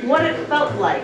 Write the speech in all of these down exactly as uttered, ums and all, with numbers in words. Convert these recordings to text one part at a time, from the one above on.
what it felt like.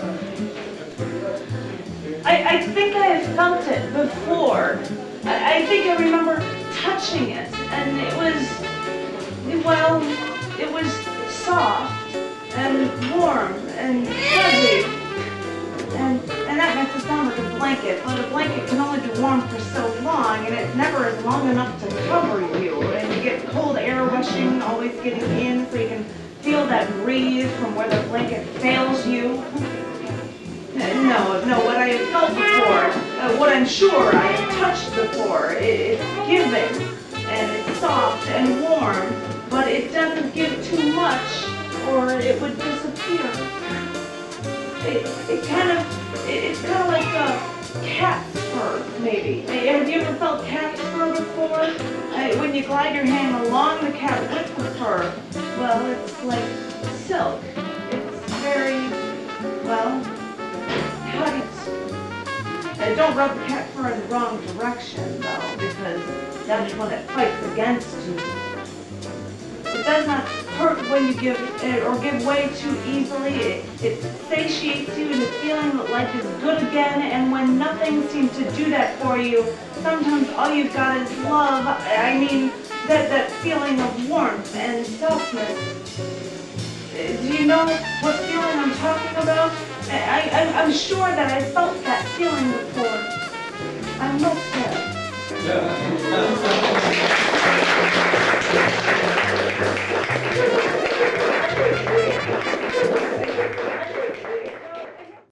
I, I think I have felt it before. I, I think I remember touching it, and it was, well, it was soft and warm and fuzzy. And, and that makes it sound like a blanket, but a blanket can only be warm for so long, and it never is long enough to cover you. And you get cold air rushing, always getting in, so you can feel that breeze from where the blanket fails you. No, no, what I have felt before, uh, what I'm sure I have touched before, it, it's giving, and it's soft and warm, but it doesn't give too much, or it would disappear. It, it kind of, it, it's kind of like a cat's fur, maybe. Have you ever felt cat's fur before? Uh, when you glide your hand along the cat with the fur, well, it's like silk. It's very, well, how do you, uh, don't rub the cat fur in the wrong direction, though, because that's when it fights against you. It does not hurt when you give it or give way too easily. It, it satiates you into feeling that life is good again, and when nothing seems to do that for you, sometimes all you've got is love. I mean, that, that feeling of warmth and softness. Do you know what feeling I'm talking about? I, I, I'm sure that I felt that feeling before.